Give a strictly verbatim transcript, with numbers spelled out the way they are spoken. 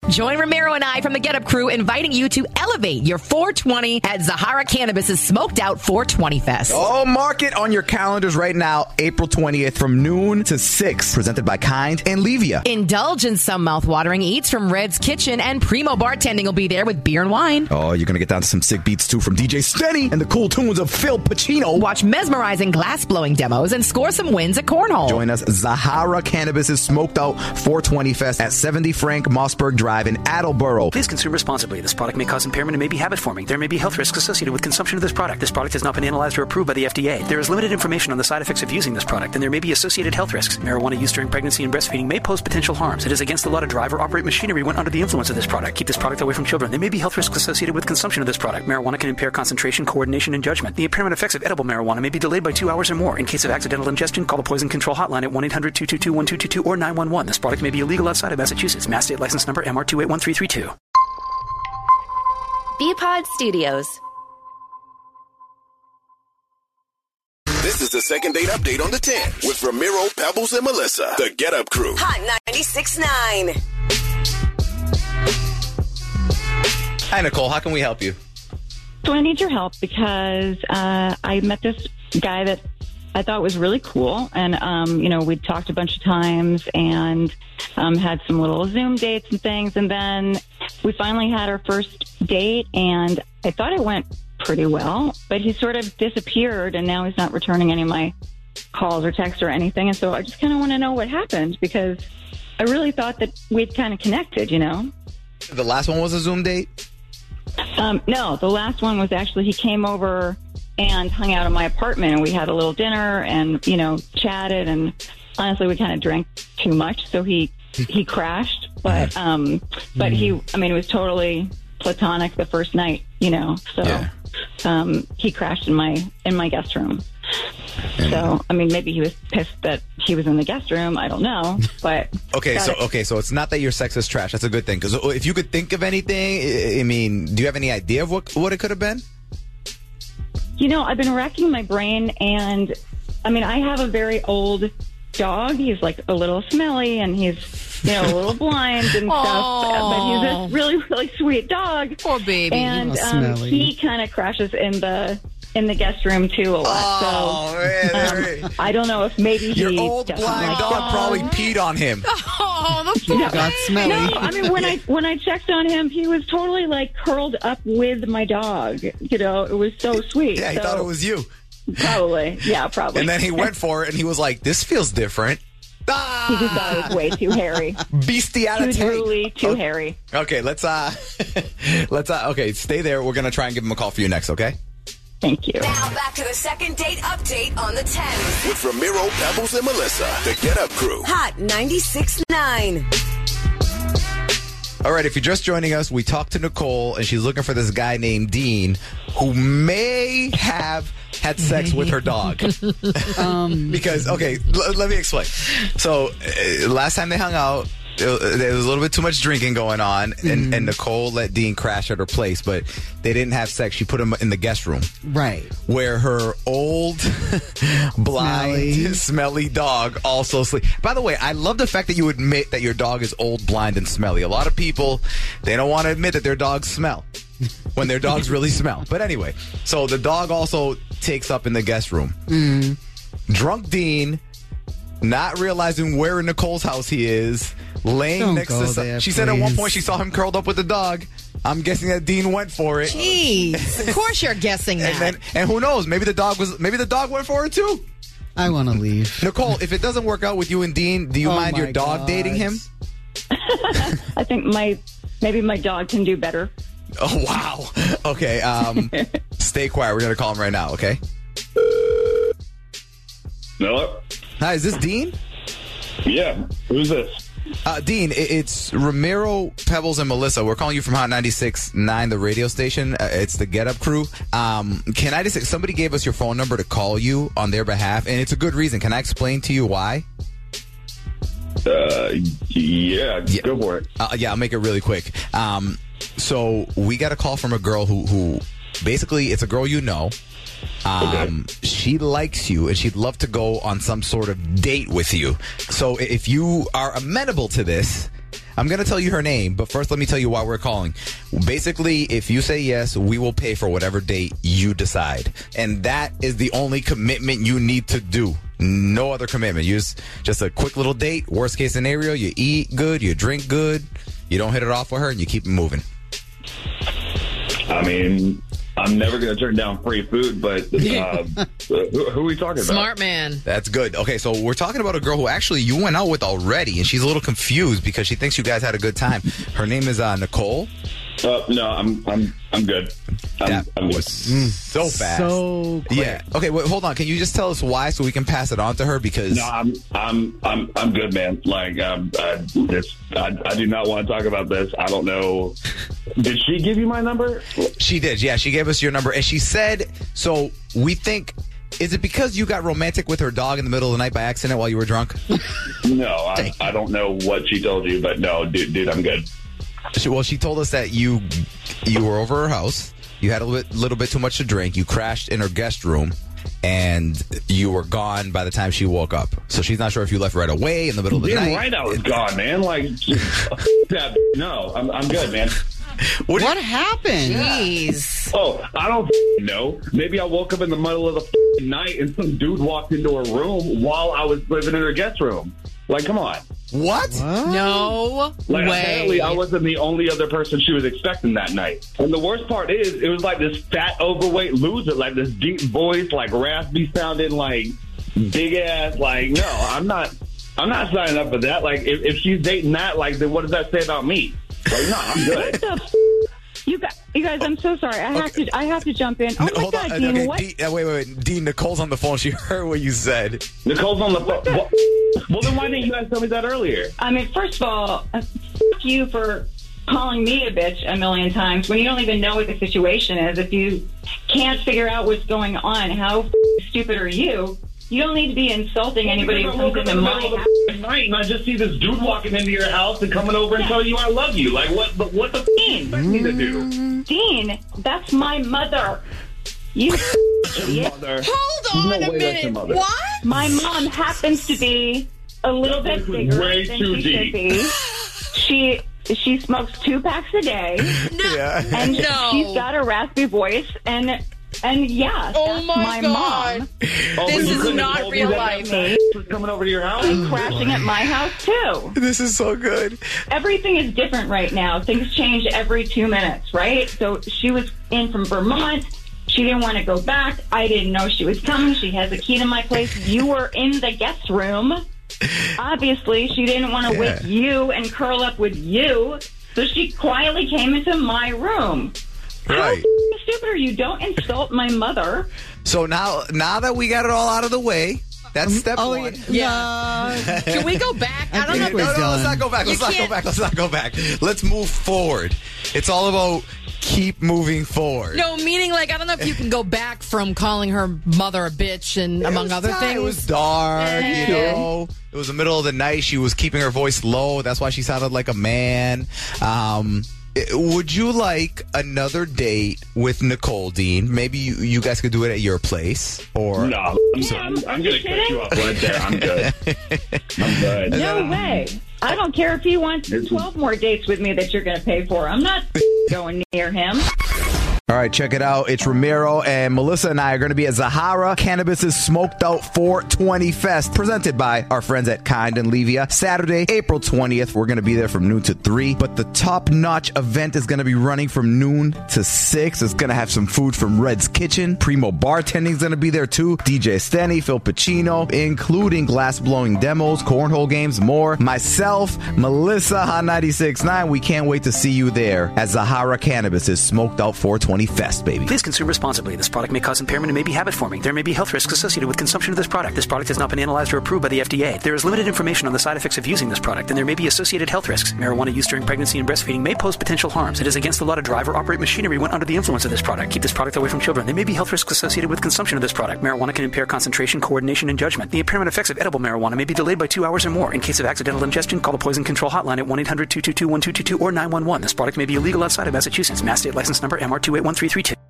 Join Ramiro and I from the Get Up Crew, inviting you to elevate your four twenty at Zahara Cannabis' Smoked Out four twenty Fest. Oh, mark it on your calendars right now, April twentieth from noon to six. Presented by Kind and Levia. Indulge in some mouth-watering eats from Red's Kitchen, and Primo Bartending will be there with beer and wine. Oh, you're going to get down to some sick beats, too, from D J Stenny and the cool tunes of Phil Pacino. Watch mesmerizing glass-blowing demos and score some wins at Cornhole. Join us, Zahara Cannabis' Smoked Out four twenty Fest at seventy Frank Mossberg Drive in Attleboro. Please consume responsibly. This product may cause impairment and may be habit-forming. There may be health risks associated with consumption of this product. This product has not been analyzed or approved by the F D A. There is limited information on the side effects of using this product, and there may be associated health risks. Marijuana use during pregnancy and breastfeeding may pose potential harms. It is against the law to drive or operate machinery when under the influence of this product. Keep this product away from children. There may be health risks associated with consumption of this product. Marijuana can impair concentration, coordination, and judgment. The impairment effects of edible marijuana may be delayed by two hours or more. In case of accidental ingestion, call the Poison Control Hotline at one eight hundred two two two one two two two or nine one one. This product may be illegal outside of Massachusetts. Mass State License Number M R two eight one three three two. B-Pod Studios. This is the second date update on the ten with Ramiro, Pebbles, and Melissa. The Get Up Crew. Hot ninety-six point nine. Hi, Nicole. How can we help you? So I need your help because uh, I met this guy that I thought was really cool. And, um, you know, we'd talked a bunch of times and um, had some little Zoom dates and things. And then we finally had our first date, and I thought it went pretty well. But he sort of disappeared, and now he's not returning any of my calls or texts or anything. And so I just kind of want to know what happened, because I really thought that we'd kind of connected, you know? The last one was a Zoom date? Um, no, the last one was actually he came over and hung out at my apartment, and we had a little dinner and, you know, chatted, and honestly, we kind of drank too much, so he he crashed. But um, but he, I mean, it was totally platonic the first night, you know. So Yeah. um, he crashed in my in my guest room. So I mean, maybe he was pissed that he was in the guest room. I don't know, but Okay, got so it. okay, so it's not that your sex is trash. That's a good thing. Because if you could think of anything, I I mean, do you have any idea of what what it could have been? You know, I've been racking my brain, and I mean, I have a very old dog. He's like a little smelly, and he's, you know, a little blind and stuff. But he's a really, really sweet dog. Poor baby. And Oh, um, smelly. he kind of crashes in the in the guest room too a lot. Oh, so man. um, I don't know if maybe Your he old doesn't blind like dog dogs. probably peed on him. Oh, the poor No, got smelly. No, I mean when I when I checked on him, he was totally like curled up with my dog. You know, it was so sweet. Yeah, he So, thought it was you. probably. Yeah, probably. And then he went for it, and he was like, this feels different. He just thought it was way too hairy. Too Bestiality. drooly, too Okay. hairy. Okay, let's, uh, let's, uh, okay, stay there. We're going to try and give him a call for you next, okay? Thank you. Now back to the second date update on the ten. With Ramiro, Pebbles, and Melissa. The Get Up Crew. Hot ninety-six point nine. All right, if you're just joining us, we talked to Nicole, and she's looking for this guy named Dean who may have had sex with her dog. Um, Because, okay, l- let me explain. So, uh, last time they hung out, it, there was a little bit too much drinking going on, and, and Nicole let Dean crash at her place, but they didn't have sex. She put him in the guest room right. where her old, blind, Smelly. smelly dog also sleep. By the way, I love the fact that you admit that your dog is old, blind, and smelly. A lot of people, they don't want to admit that their dogs smell when their dogs really smell. But anyway, so the dog also takes up in the guest room. Drunk Dean, not realizing where in Nicole's house he is, laying Don't next go to some, there, she said at one please. point she saw him curled up with the dog. I'm guessing that Dean went for it. Jeez. Of course you're guessing that. And then, and who knows? Maybe the dog was. Maybe the dog went for it too. I want to leave. Nicole, if it doesn't work out with you and Dean, do you Oh mind your my dog God. dating him? I think my maybe my dog can do better. Oh wow. Okay. Um, stay quiet. We're gonna call him right now. Okay. Hello? Hi. Is this Dean? Yeah. Who's this? Uh, Dean, it, it's Ramiro, Pebbles, and Melissa. We're calling you from Hot ninety-six point nine, the radio station. Uh, it's the Get Up Crew. Um, can I just say, somebody gave us your phone number to call you on their behalf, and it's a good reason. Can I explain to you why? Uh, yeah, Yeah. go for it. Uh, yeah, I'll make it really quick. Um, so we got a call from a girl who, who basically, it's a girl you know. Um, She likes you, and she'd love to go on some sort of date with you. So if you are amenable to this, I'm going to tell you her name, but first let me tell you why we're calling. Basically, if you say yes, we will pay for whatever date you decide. And that is the only commitment you need to do. No other commitment. You just, just a quick little date. Worst case scenario, you eat good, you drink good, you don't hit it off with her, and you keep it moving. I mean, I'm never going to turn down free food, but uh, who, who are we talking about? Smart man. That's good. Okay, so we're talking about a girl who actually you went out with already, and she's a little confused because she thinks you guys had a good time. Her name is uh, Nicole. Uh, no, I'm I'm I'm good. I'm, That I'm good. was so fast. So quick. Yeah. Okay, wait, hold on. Can you just tell us why so we can pass it on to her? Because No, I'm I'm I'm I'm good, man. Like, um, I, this, I I do not want to talk about this. I don't know. Did she give you my number? she did. Yeah, she gave us your number, and she said, so we think, is it because you got romantic with her dog in the middle of the night by accident while you were drunk? No, I, I don't know what she told you, but no, dude, dude I'm good. She, well, she told us that you you were over her house. You had a little bit, little bit too much to drink. You crashed in her guest room, and you were gone by the time she woke up. So she's not sure if you left right away in the middle of the Damn night. right I was gone, man. Like, that, no, I'm I'm good, man. What, What happened? Jeez. Oh, I don't know. Maybe I woke up in the middle of the night and some dude walked into her room while I was living in her guest room. Like, come on. What? No Like, way. apparently I wasn't the only other person she was expecting that night. And the worst part is, it was like this fat, overweight loser, like this deep voice, like raspy sounding, like big ass. Like, no, I'm not. I'm not signing up for that. Like, if, if she's dating that, like, then what does that say about me? Like, no, I'm good. What the f- You guys, you guys, I'm so sorry. I have Okay. to, I have to jump in. Oh N- my hold God, on. Dean, Okay, what? Dean, uh, wait, wait, wait. Dean, Nicole's on the phone. She heard what you said. Nicole's on the phone. Well, well, then why didn't you guys tell me that earlier? I mean, first of all, uh, f- you for calling me a bitch a million times when you don't even know what the situation is. If you can't figure out what's going on, how f- stupid are you? You don't need to be insulting anybody who Because I woke comes up in into the middle my of house. the night and I just see this dude walking into your house and coming over and telling you I love you. Like, what? But what the f- do you expect me to do? Dean, that's my mother. You idiot. Mother. Hold on There's no a way that's your minute. mother. What? My mom happens to be a little That bit was bigger way than too she deep. should be. She she smokes two packs a day, Yeah. and No. she's got a raspy voice, and and yeah, Oh that's my my God. mom. Oh, This but you is couldn't not have told me real that life. that was coming over to your house. Crashing at my house too. This is so good. Everything is different right now. Things change every two minutes, right? So she was in from Vermont. She didn't want to go back. I didn't know she was coming. She has a key to my place. You were in the guest room. Obviously, she didn't want to Yeah. wake you and curl up with you. So she quietly came into my room. How Right. f***ing stupid are you? Don't insult my mother. So now, now that we got it all out of the way, that's step Oh, one. yeah. Can we go back? I don't think know. No, we're no, let's done. not go back. Let's You not go can't- back. Let's not go back. Let's move forward. It's all about keep moving forward. No, meaning like I don't know if you can go back from calling her mother a bitch and It among was other time. things. It was dark, you Yeah. know. It was the middle of the night. She was keeping her voice low. That's why she sounded like a man. Um, it- would you like another date with Nicole, Dean? Maybe you, you guys could do it at your place, or No, I'm, I'm, I'm going to cut you off right there. I'm good. I'm good. No way. I don't care if he wants twelve more dates with me that you're going to pay for. I'm not going near him. All right, check it out. It's Ramiro, and Melissa and I are going to be at Zahara Cannabis's Smoked Out four twenty Fest, presented by our friends at Kind and Levia. Saturday, April twentieth, we're going to be there from noon to three, but the top-notch event is going to be running from noon to six. It's going to have some food from Red's Kitchen. Primo Bartending is going to be there, too. D J Stenny, Phil Pacino, including glass-blowing demos, cornhole games, more. Myself, Melissa, Hot ninety-six point nine. We can't wait to see you there at Zahara Cannabis's Smoked Out four twenty Fest, baby. Please consume responsibly. This product may cause impairment and may be habit-forming. There may be health risks associated with consumption of this product. This product has not been analyzed or approved by the F D A. There is limited information on the side effects of using this product, and there may be associated health risks. Marijuana use during pregnancy and breastfeeding may pose potential harms. It is against the law to drive or operate machinery when under the influence of this product. Keep this product away from children. There may be health risks associated with consumption of this product. Marijuana can impair concentration, coordination, and judgment. The impairment effects of edible marijuana may be delayed by two hours or more. In case of accidental ingestion, call the Poison Control Hotline at one eight hundred two two two one two two two or nine one one. This product may be illegal outside of Massachusetts. Mass State License Number M R two eight one three three two.